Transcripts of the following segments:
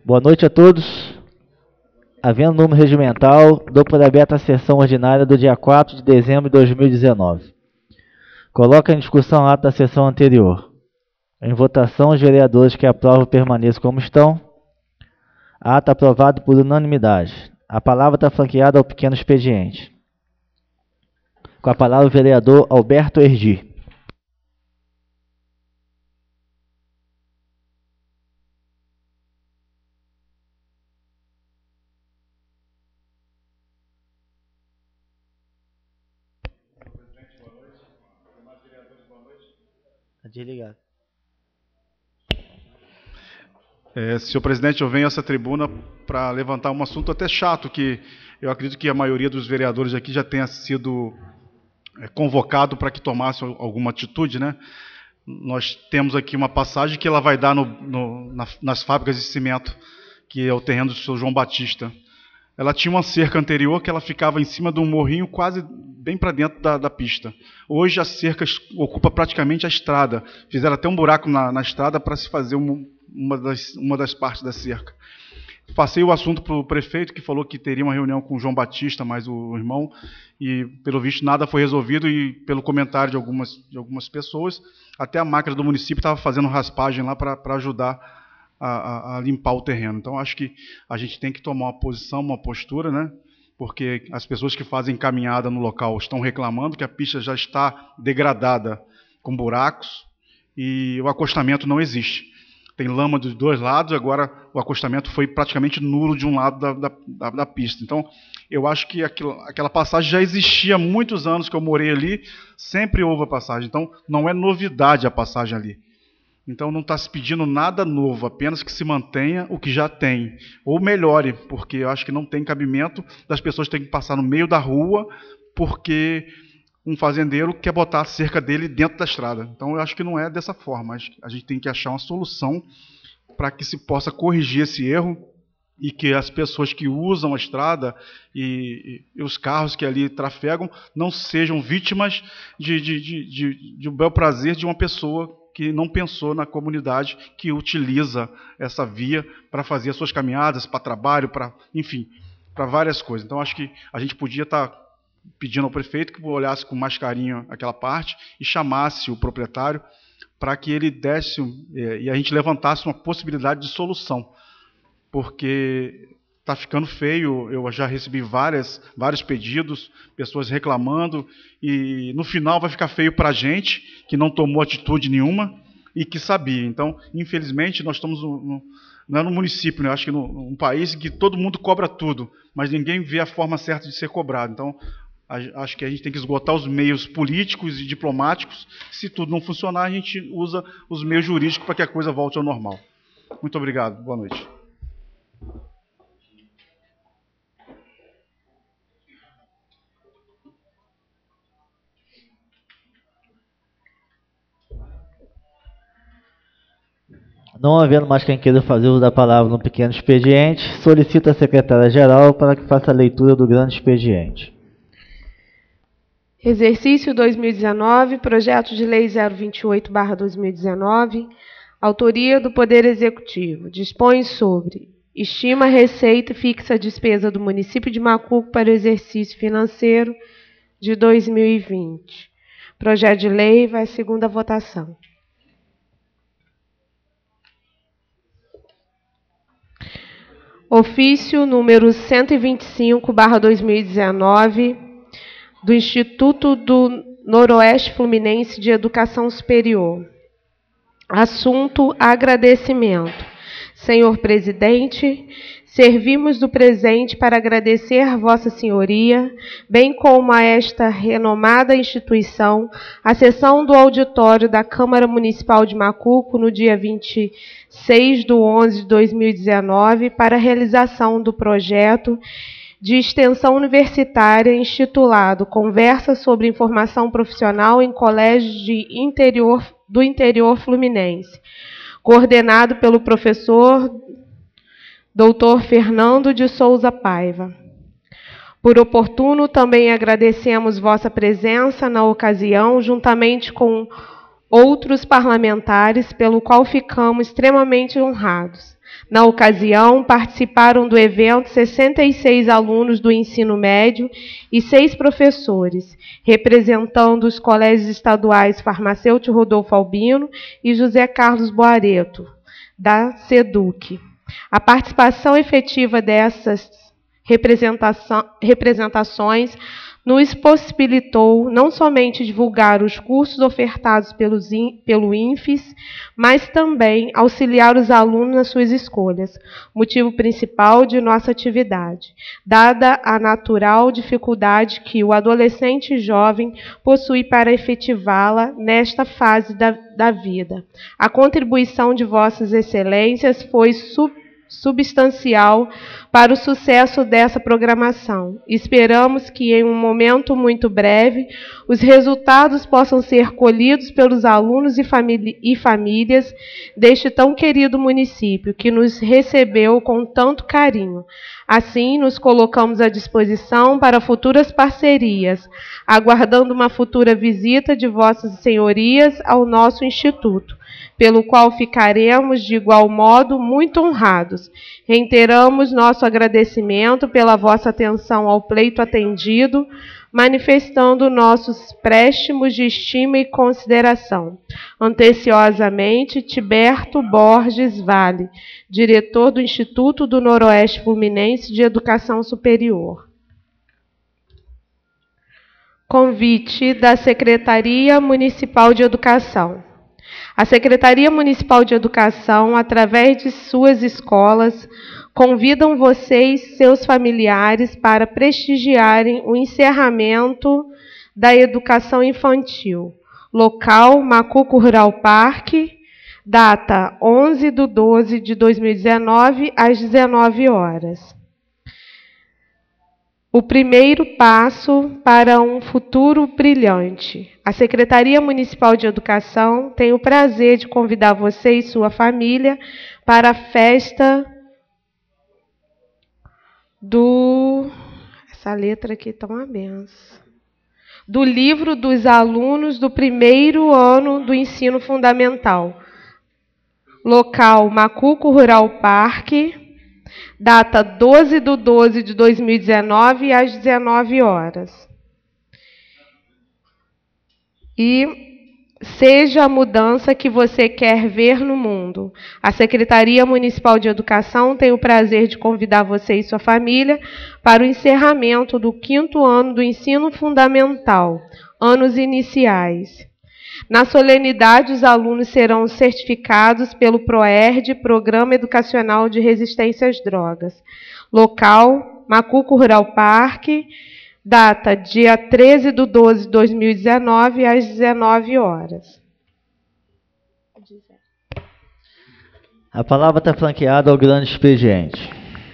Boa noite a todos. Havendo número regimental, dou por aberta a sessão ordinária do dia 4 de dezembro de 2019. Coloca em discussão o ato da sessão anterior. Em votação, os vereadores que aprovam permaneçam como estão. Ato aprovado por unanimidade. A palavra está franqueada ao pequeno expediente. Com a palavra o vereador Alberto Erdi. Desligado. Senhor presidente, eu venho a essa tribuna para levantar um assunto até chato, que eu acredito que a maioria dos vereadores aqui já tenha sido convocado para que tomasse alguma atitude, né? Nós temos aqui uma passagem que ela vai dar nas fábricas de cimento, que é o terreno do senhor João Batista. Ela tinha uma cerca anterior que ela ficava em cima de um morrinho quase bem para dentro da pista. Hoje a cerca ocupa praticamente a estrada. Fizeram até um buraco na estrada para se fazer uma das partes da cerca. Passei o assunto para o prefeito, que falou que teria uma reunião com o João Batista, mais o irmão, e pelo visto nada foi resolvido, e pelo comentário de algumas pessoas, até a máquina do município estava fazendo raspagem lá para ajudar a limpar o terreno. Então, acho que a gente tem que tomar uma posição, uma postura, né? Porque as pessoas que fazem caminhada no local estão reclamando que a pista já está degradada, com buracos, e o acostamento não existe. Tem lama dos dois lados, agora o acostamento foi praticamente nulo de um lado da pista. Então, eu acho que aquela passagem já existia há muitos anos que eu morei ali, sempre houve a passagem. Então, não é novidade a passagem ali. Então, não está se pedindo nada novo, apenas que se mantenha o que já tem. Ou melhore, porque eu acho que não tem cabimento das pessoas terem que passar no meio da rua, porque um fazendeiro quer botar a cerca dele dentro da estrada. Então, eu acho que não é dessa forma. A gente tem que achar uma solução para que se possa corrigir esse erro e que as pessoas que usam a estrada e os carros que ali trafegam não sejam vítimas de um bel prazer de uma pessoa que não pensou na comunidade que utiliza essa via para fazer as suas caminhadas, para trabalho, enfim, para várias coisas. Então, acho que a gente podia estar pedindo ao prefeito que olhasse com mais carinho aquela parte e chamasse o proprietário para que ele desse e a gente levantasse uma possibilidade de solução, porque está ficando feio. Eu já recebi vários pedidos, pessoas reclamando, e no final vai ficar feio para a gente, que não tomou atitude nenhuma e que sabia. Então, infelizmente, nós estamos não é no município, né? Eu acho que num país em que todo mundo cobra tudo, mas ninguém vê a forma certa de ser cobrado. Então, acho que a gente tem que esgotar os meios políticos e diplomáticos. Se tudo não funcionar, a gente usa os meios jurídicos para que a coisa volte ao normal. Muito obrigado. Boa noite. Não havendo mais quem queira fazer uso da palavra no pequeno expediente, solicito a secretária-geral para que faça a leitura do grande expediente. Exercício 2019, projeto de lei 028/2019, autoria do Poder Executivo. Dispõe sobre: estima a receita e fixa a despesa do município de Macuco para o exercício financeiro de 2020. Projeto de lei vai à segunda votação. Ofício número 125/2019, do Instituto do Noroeste Fluminense de Educação Superior. Assunto: agradecimento. Senhor presidente, servimos do presente para agradecer Vossa Senhoria, bem como a esta renomada instituição, a sessão do auditório da Câmara Municipal de Macuco no dia 26/11/2019 para a realização do projeto de extensão universitária intitulado Conversa sobre Informação Profissional em Colégios do Interior Fluminense, coordenado pelo professor Dr. Fernando de Souza Paiva. Por oportuno, também agradecemos vossa presença na ocasião, juntamente com outros parlamentares, pelo qual ficamos extremamente honrados. Na ocasião, participaram do evento 66 alunos do ensino médio e 6 professores, representando os colégios estaduais Farmacêutico Rodolfo Albino e José Carlos Boareto, da SEDUC. A participação efetiva dessas representações nos possibilitou não somente divulgar os cursos ofertados pelo INFES, mas também auxiliar os alunos nas suas escolhas, motivo principal de nossa atividade, dada a natural dificuldade que o adolescente jovem possui para efetivá-la nesta fase da vida. A contribuição de vossas excelências foi substancial para o sucesso dessa programação. Esperamos que em um momento muito breve os resultados possam ser colhidos pelos alunos e famílias deste tão querido município que nos recebeu com tanto carinho. Assim, nos colocamos à disposição para futuras parcerias, aguardando uma futura visita de vossas senhorias ao nosso instituto, pelo qual ficaremos, de igual modo, muito honrados. Reiteramos nosso agradecimento pela vossa atenção ao pleito atendido, manifestando nossos préstimos de estima e consideração. Atenciosamente, Tiberto Borges Vale, diretor do Instituto do Noroeste Fluminense de Educação Superior. Convite da Secretaria Municipal de Educação. A Secretaria Municipal de Educação, através de suas escolas, convidam vocês, seus familiares, para prestigiarem o encerramento da educação infantil. Local, Macuco Rural Parque, data 11/12/2019, às 19 horas. O primeiro passo para um futuro brilhante. A Secretaria Municipal de Educação tem o prazer de convidar você e sua família para a festa essa letra aqui está uma benção. Do livro dos alunos do primeiro ano do ensino fundamental. Local, Macuco Rural Parque. Data 12/12/2019, às 19 horas. E seja a mudança que você quer ver no mundo. A Secretaria Municipal de Educação tem o prazer de convidar você e sua família para o encerramento do 5º ano do ensino fundamental, anos iniciais. Na solenidade, os alunos serão certificados pelo PROERD, Programa Educacional de Resistência às Drogas. Local, Macuco Rural Parque, data dia 13/12/2019, às 19 horas. A palavra está franqueada ao grande expediente.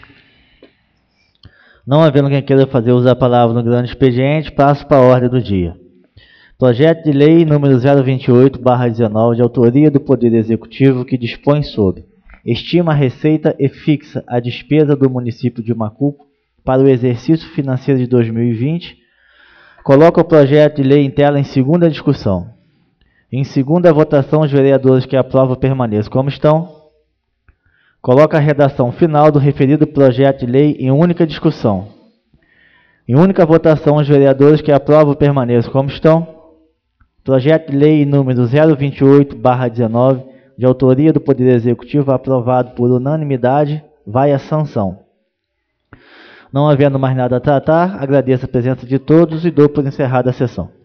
Não havendo quem queira fazer uso da palavra no grande expediente, passo para a ordem do dia. Projeto de Lei número 028/19, de autoria do Poder Executivo, que dispõe sobre: estima a receita e fixa a despesa do município de Macuco para o exercício financeiro de 2020. Coloca o projeto de lei em tela em segunda discussão. Em segunda votação, os vereadores que aprovam permaneçam como estão. Coloca a redação final do referido projeto de lei em única discussão. Em única votação, os vereadores que aprovam permaneçam como estão. Projeto de lei número 028/19, de autoria do Poder Executivo, aprovado por unanimidade, vai à sanção. Não havendo mais nada a tratar, agradeço a presença de todos e dou por encerrada a sessão.